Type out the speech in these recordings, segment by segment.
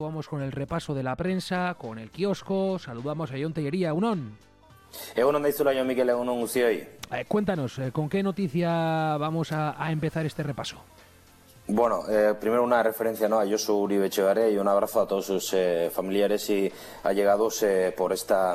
Vamos con el repaso de la prensa, con el kiosco. Saludamos a Jon Tellería. Egunon. Egunon daizula, Jon Mikel, egunon guztioi. Cuéntanos, ¿con qué noticia vamos a empezar este repaso? Bueno, primero una referencia, ¿no?, a Josu Uribe Etxebarria y un abrazo a todos sus familiares y allegados por esta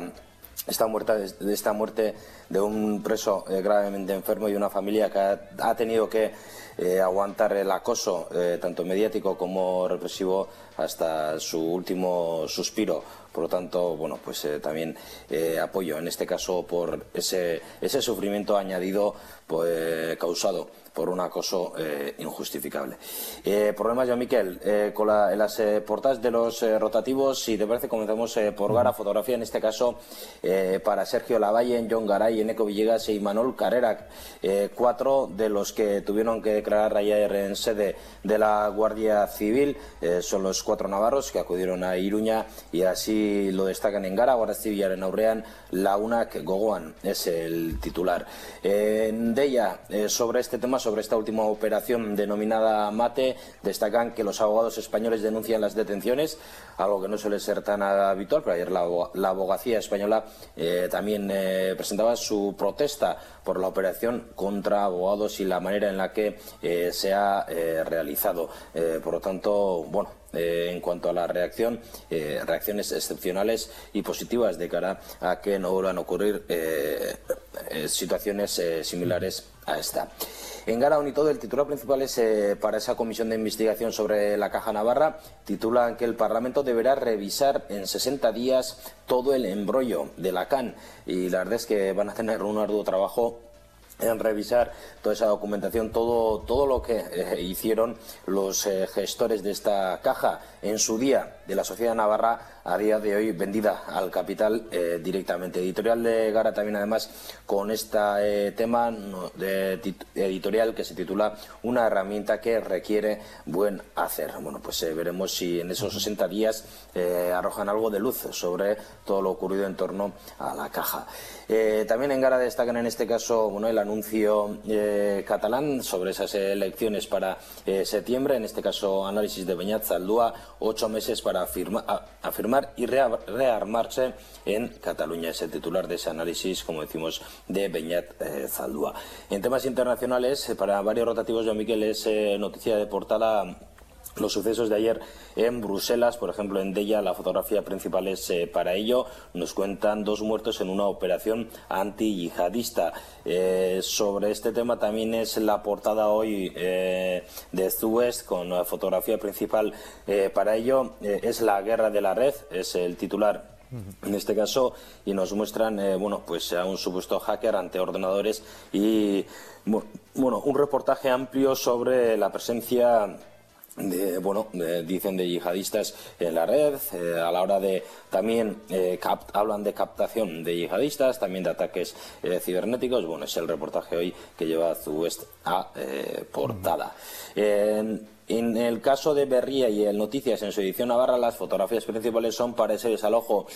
muerte de un preso gravemente enfermo y una familia que ha tenido que aguantar el acoso tanto mediático como represivo hasta su último suspiro. Por lo tanto, bueno, pues también apoyo en este caso por ese sufrimiento añadido causado por un acoso injustificable. Problemas, Jon Mikel, con las portadas de los rotativos. Si te parece, comenzamos por Gara. Fotografía, en este caso, para Sergio Lavalle, Jon Garay, Eneco Villegas y Imanol Carrera, 4 de los que tuvieron que declarar ayer en sede de la Guardia Civil. Son los 4 navarros que acudieron a Iruña y así lo destacan en Gara. Guardia Civilaren aurrean Launak Gogoan es el titular. De ella, sobre este tema, sobre esta última operación denominada Mate, destacan que los abogados españoles denuncian las detenciones, algo que no suele ser tan habitual, pero ayer la abogacía española también presentaba su protesta por la operación contra abogados y la manera en la que se ha realizado. Por lo tanto, bueno, en cuanto a la reacciones excepcionales y positivas de cara a que no vuelvan a ocurrir situaciones similares a esta. En Gara y todo, el titular principal es para esa comisión de investigación sobre la Caja Navarra. Titulan que el Parlamento deberá revisar en 60 días todo el embrollo de la CAN, y la verdad es que van a tener un arduo trabajo en revisar toda esa documentación, todo lo que hicieron los gestores de esta caja en su día de la sociedad navarra, a día de hoy vendida al capital directamente. Editorial de Gara también, además, con este tema editorial que se titula Una herramienta que requiere buen hacer. Bueno, pues veremos si en esos 60 días arrojan algo de luz sobre todo lo ocurrido en torno a la caja. También en Gara destacan en este caso, bueno, el anuncio catalán sobre esas elecciones para septiembre. En este caso, análisis de Beñat Zaldúa, 8 meses para afirmar y rearmarse en Cataluña. Es el titular de ese análisis, como decimos, de Beñat Zaldúa. En temas internacionales, para varios rotativos, Jon Mikel, es noticia de portada los sucesos de ayer en Bruselas. Por ejemplo, en Deia la fotografía principal es para ello. Nos cuentan 2 muertos en una operación antiyihadista. Sobre este tema también es la portada hoy de Zuest, con la fotografía principal para ello. Es la guerra de la red, es el titular en este caso, y nos muestran bueno, pues a un supuesto hacker ante ordenadores y bueno, un reportaje amplio sobre la presencia dicen de yihadistas en la red, a la hora de también hablan de captación de yihadistas, también de ataques cibernéticos. Bueno, es el reportaje hoy que lleva Zuest a portada. En el caso de Berria y el Noticias, en su edición Navarra, las fotografías principales son para ese desalojo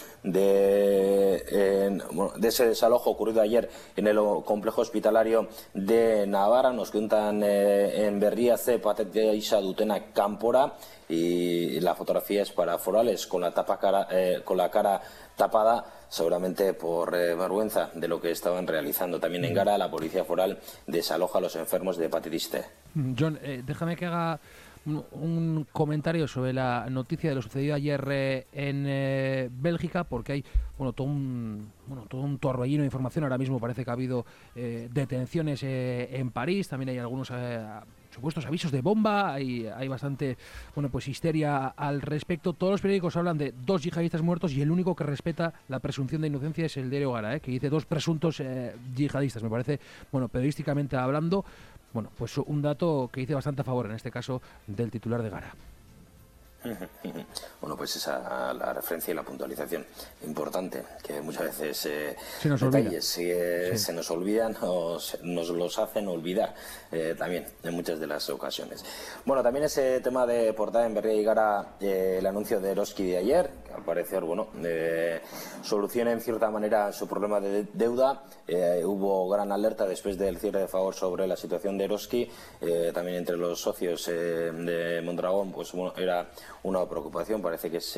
de ese desalojo ocurrido ayer en el complejo hospitalario de Navarra. Nos cuentan en Berria ze patente isa dutena kanpora, y la fotografía es para forales con la cara tapada, seguramente por vergüenza de lo que estaban realizando. También en Gara, la policía foral desaloja a los enfermos de hepatitis C. Jon, déjame que haga un comentario sobre la noticia de lo sucedido ayer en Bélgica, porque hay todo un torbellino de información. Ahora mismo parece que ha habido detenciones en París, también hay algunos supuestos avisos de bomba, hay bastante pues histeria al respecto. Todos los periódicos hablan de 2 yihadistas muertos y el único que respeta la presunción de inocencia es el diario Gara, que dice 2 presuntos yihadistas. Me parece, periodísticamente hablando, pues un dato que dice bastante a favor, en este caso, del titular de Gara. Bueno, pues esa la referencia y la puntualización importante, que muchas veces se nos detalles olvida. Se nos olvidan o nos los hacen olvidar también en muchas de las ocasiones. Bueno, también ese tema de portada en Berria y Gara, el anuncio de Eroski de ayer, que al parecer soluciona en cierta manera su problema de deuda. Hubo gran alerta después del cierre de Fagor sobre la situación de Eroski, también entre los socios de Mondragón, era una preocupación. Parece parece que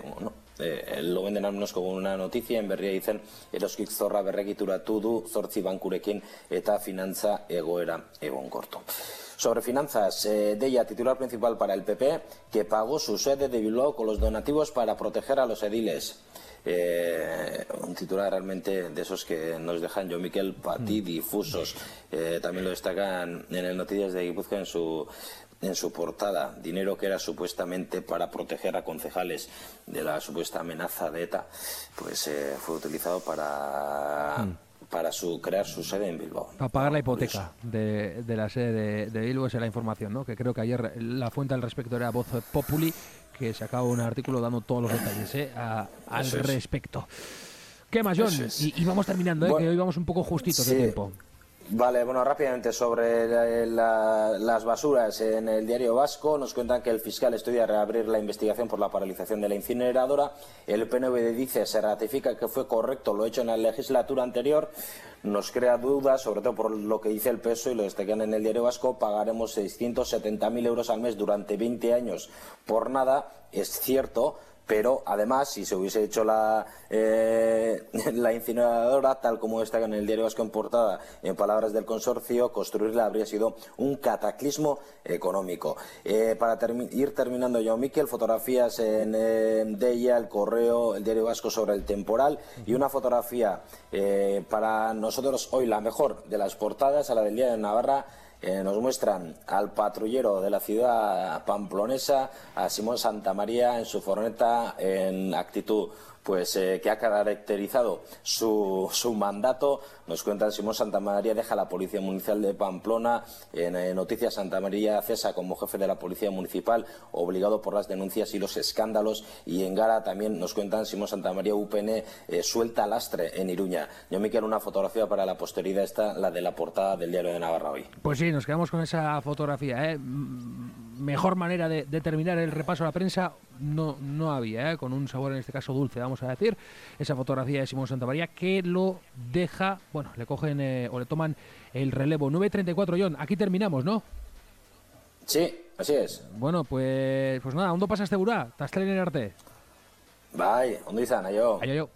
lo venden al menos como una noticia. En berria dicen eroskik zorra berregituratu du 8 bankurekin eta finantza egoera egonkortu. Sobre finanzas, Deia, titular principal para el PP, que pagó su sede de Bilbao con los donativos para proteger a los ediles. Un titular realmente de esos que nos dejan, Jon Miquel, patidifusos. También lo destacan en el Noticias de Guipúzcoa en su portada. Dinero que era supuestamente para proteger a concejales de la supuesta amenaza de ETA, pues fue utilizado para crear su sede en Bilbao. Para pagar la hipoteca de la sede de Bilbao, esa es la información, ¿no? Que creo que ayer la fuente al respecto era Voz Populi, que sacaba un artículo dando todos los detalles al respecto. ¿Qué más, Jon? Y vamos terminando, bueno, que hoy vamos un poco justitos de tiempo. Vale, bueno, rápidamente sobre las basuras. En el Diario Vasco nos cuentan que el fiscal estudia reabrir la investigación por la paralización de la incineradora. El PNV dice, se ratifica que fue correcto lo hecho en la legislatura anterior. Nos crea dudas, sobre todo por lo que dice el PSOE, y lo destacan en el Diario Vasco. Pagaremos 670.000 euros al mes durante 20 años por nada. Es cierto, pero además, si se hubiese hecho la incineradora, tal como destaca en el Diario Vasco en portada, en palabras del consorcio, construirla habría sido un cataclismo económico. Para ir terminando, Jon Miquel, fotografías en Deia, El Correo, el Diario Vasco sobre el temporal, y una fotografía para nosotros hoy la mejor de las portadas, a la del Día de Navarra. Nos muestran al patrullero de la ciudad pamplonesa, a Simón Santamaría, en su furgoneta, en actitud que ha caracterizado su mandato. Nos cuentan, Simón Santamaría deja la Policía Municipal de Pamplona. En Noticias, Santamaría cesa como jefe de la Policía Municipal, obligado por las denuncias y los escándalos. Y en Gara también nos cuentan, Simón Santamaría, UPN suelta lastre en Iruña. Yo me quiero una fotografía para la posteridad, la de la portada del Diario de Navarra hoy. Pues sí, nos quedamos con esa fotografía, Mejor manera de terminar el repaso a la prensa no había, con un sabor en este caso dulce, vamos a decir. Esa fotografía de Simón Santamaría, que lo deja, bueno, le cogen o le toman el relevo. 9:34, Jon, aquí terminamos, ¿no? Sí, así es. Bueno, pues nada, ¿dónde pasaste burá? ¿Estás en arte? Bai, ondo izan, aio. Aio.